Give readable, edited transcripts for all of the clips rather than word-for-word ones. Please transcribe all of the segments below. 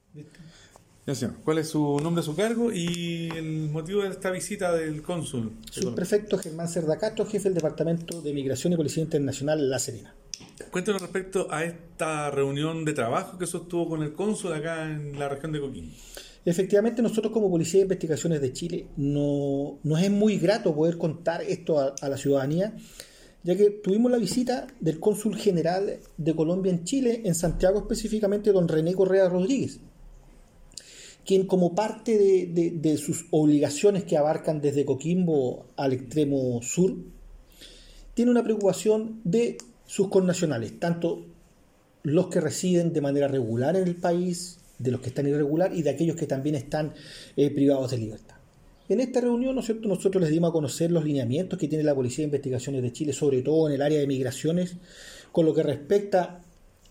Ya, señor. ¿Cuál es su nombre, su cargo y el motivo de esta visita del cónsul? Subprefecto Germán Cerda Castro, jefe del Departamento de Migración y Policía Internacional La Serena. Cuéntenos respecto a esta reunión de trabajo que sostuvo con el cónsul acá en la región de Coquimbo. Efectivamente, nosotros como Policía de Investigaciones de Chile nos es muy grato poder contar esto a la ciudadanía, ya que tuvimos la visita del cónsul general de Colombia en Chile, en Santiago específicamente, don René Correa Rodríguez, quien como parte de sus obligaciones que abarcan desde Coquimbo al extremo sur, tiene una preocupación de sus connacionales, tanto los que residen de manera regular en el país, de los que están irregular y de aquellos que también están privados de libertad. En esta reunión, ¿no es cierto?, nosotros les dimos a conocer los lineamientos que tiene la Policía de Investigaciones de Chile, sobre todo en el área de migraciones, con lo que respecta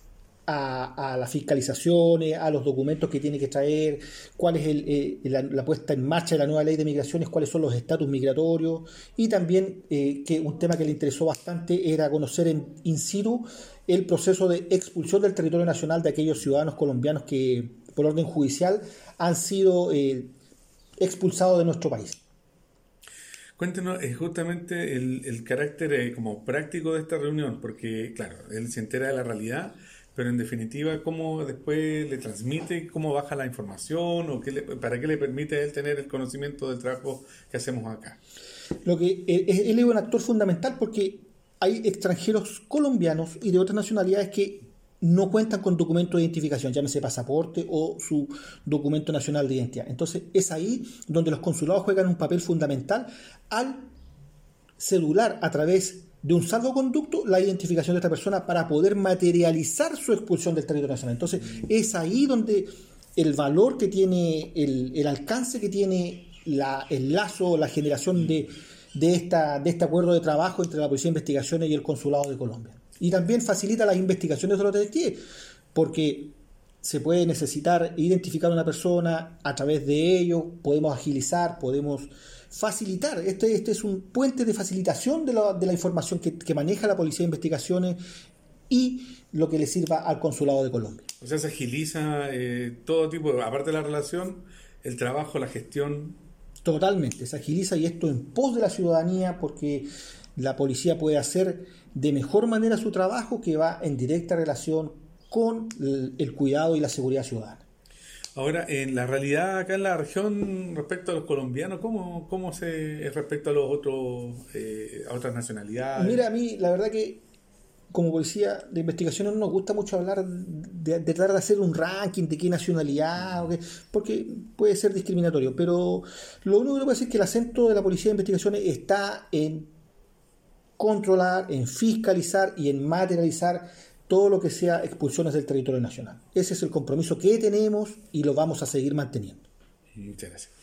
a las fiscalizaciones, a los documentos que tiene que traer, cuál es la puesta en marcha de la nueva ley de migraciones, cuáles son los estatus migratorios, y también que un tema que le interesó bastante era conocer in situ el proceso de expulsión del territorio nacional de aquellos ciudadanos colombianos que por orden judicial han sido expulsados de nuestro país. Cuéntenos justamente el carácter como práctico de esta reunión, porque claro, él se entera de la realidad, pero en definitiva, ¿cómo después le transmite, cómo baja la información o para qué le permite a él tener el conocimiento del trabajo que hacemos acá? Él es un actor fundamental porque hay extranjeros colombianos y de otras nacionalidades que no cuentan con documento de identificación, llámese pasaporte o su documento nacional de identidad. Entonces es ahí donde los consulados juegan un papel fundamental al celular a través de un salvoconducto la identificación de esta persona para poder materializar su expulsión del territorio nacional. Entonces es ahí donde el valor que tiene, el alcance que tiene el lazo, la generación de este acuerdo de trabajo entre la Policía de Investigaciones y el Consulado de Colombia. Y también facilita las investigaciones de los detectives, porque se puede necesitar identificar a una persona, a través de ello podemos agilizar, podemos facilitar. Este es un puente de facilitación de la información que maneja la Policía de Investigaciones y lo que le sirva al Consulado de Colombia. O sea, se agiliza todo tipo, aparte de la relación, el trabajo, la gestión. Totalmente, se agiliza y esto en pos de la ciudadanía, porque la policía puede hacer de mejor manera su trabajo, que va en directa relación con el cuidado y la seguridad ciudadana. Ahora, en la realidad acá en la región, respecto a los colombianos, ¿cómo es respecto a los otros, a otras nacionalidades? Mira, a mí la verdad que como policía de investigación no nos gusta mucho hablar de tratar de hacer un ranking de qué nacionalidad, porque puede ser discriminatorio, pero lo único que puedo decir es que el acento de la Policía de Investigaciones está en controlar, en fiscalizar y en materializar todo lo que sea expulsiones del territorio nacional. Ese es el compromiso que tenemos y lo vamos a seguir manteniendo. Muchas gracias.